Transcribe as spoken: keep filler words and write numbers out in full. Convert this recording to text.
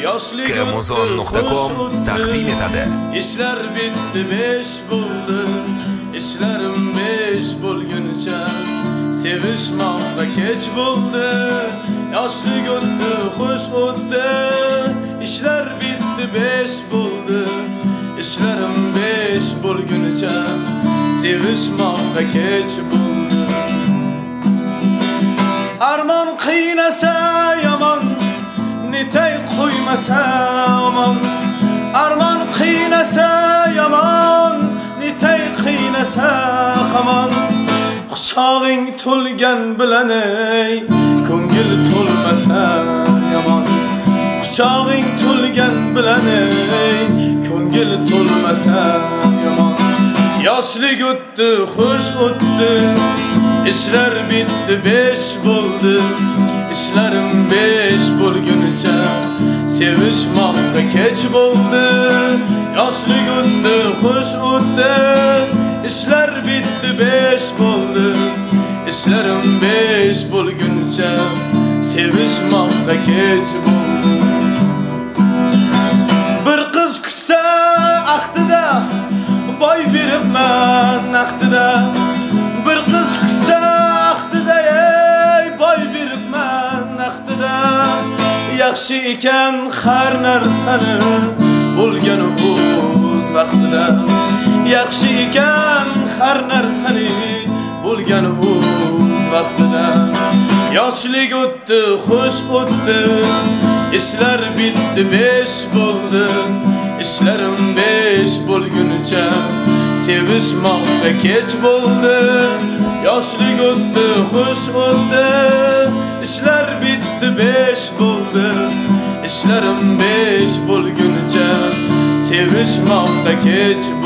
Kremuzon nuqta com taqdim etadi. Ishlar bitti besh bo'ldi, ishlarim besh bo'lguncha sevishmoqqa kech bo'ldi. Yoshlik o'tdi, xush o'tdi, ishlar bitti besh bo'ldi, ishlarim besh bo'lguncha sevishmoqqa kech bo'ldi. Armon qiynasa yomon, netay qo'ymasa omon. Armon qiynasa yomon, netay qiynasa hamon. Quchog'ing to'lgan bilan ey, ko'ngil to'lmasa yomon. Quchog'ing to'lgan bilan ey, ko'ngil to'lmasa yomon. Yoshlik o'tdi, xush o'tdi, ishlar bitti besh bo'ldi, ishlarim besh bo'lguncha sevishmoqqa kech bo'ldi. Yoshlik o'tdi, xush o'tdi, ishlar bitti besh bo'ldi, ishlarim besh bo'lguncha sevishmoqqa kech bo'ldi. Bir qiz kutsa aqtida, boy beribman aqtida. Bir qiz kutsa aqtida, ey boy beribman aqtida. Yaxshi ekan har narsani bo'lgan o'z vaqtida. Yaxshi ekan har narsani bo'lgan o'z vaqtida. Yoshlik o'tdi, xush o'tdi, ishlar bitti besh bo'ldi, ishlarim besh bo'lguncha sevishmoqqa kech bo'ldi. Yoshlik o'tdi, xush o'tdi, ishlar bitti besh bo'ldi, ishlarim besh bo'lguncha sevishmoqqa kech